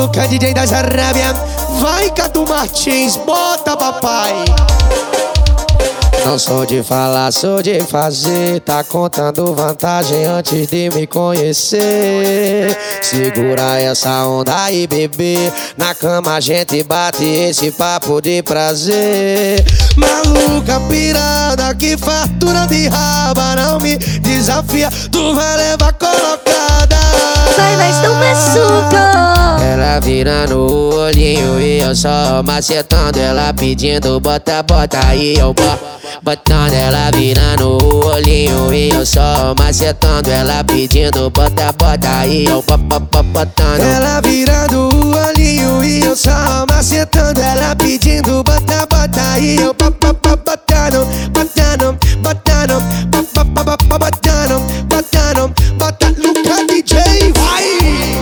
Maluca, DJ das Arábia. Vai, Cadu Martins, bota papai. Não sou de falar, sou de fazer. Tá contando vantagem antes de me conhecer. Segura essa onda aí, bebê. Na cama a gente bate esse papo de prazer. Maluca pirada, que fartura de raba. Não me desafia, tu vai levar colocada. Vai, mas não machuca. Ela virando o olhinho e eu só macetando. Ela pedindo bota, bota aí, eu botando. Ela virando o olhinho e eu só macetando. Ela pedindo bota, bota aí, eu botando. Ela virando o olhinho e eu só macetando. Ela pedindo bota, bota aí, eu botando, botando, botando, botando, botando, bota. Luca DJ, vai!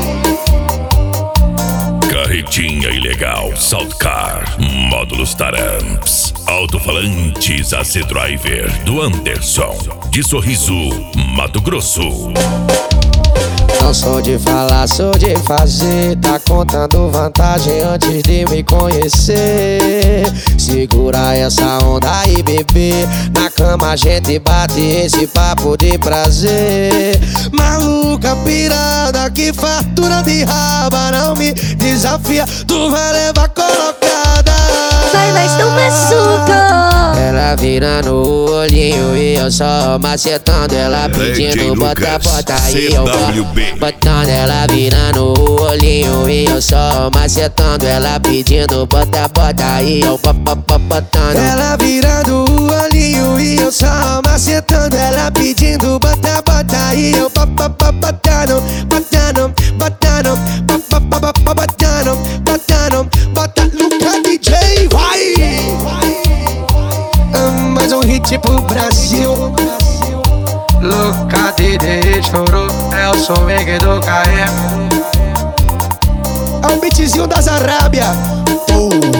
Carretinha ilegal, Saltcar, módulos Taramps, alto-falantes AC Driver do Anderson, de Sorriso, Mato Grosso. Não sou de falar, sou de fazer. Tá contando vantagem antes de me conhecer. Segura essa onda aí, bebê. Na cama a gente bate esse papo de prazer. Maluca pirada, que fartura de raba. Não me desafia, tu vai levar colocada. Vai, mas não machuca. Ela virando o olhinho e eu só macetando. Ela pedindo bota, bota aí, eu botando. Ela virando o olhinho e eu só macetando. Ela pedindo bota, bota aí, eu botando. Ela virando o olhinho e eu só macetando. Ela pedindo bota, bota aí, eu botando, botando, botando, botando, botando, bota. Luca DJ, vai! Mais um hit pro Brasil. Luca DJ chorou, é o som do KM. É o beatzinho das Arábia.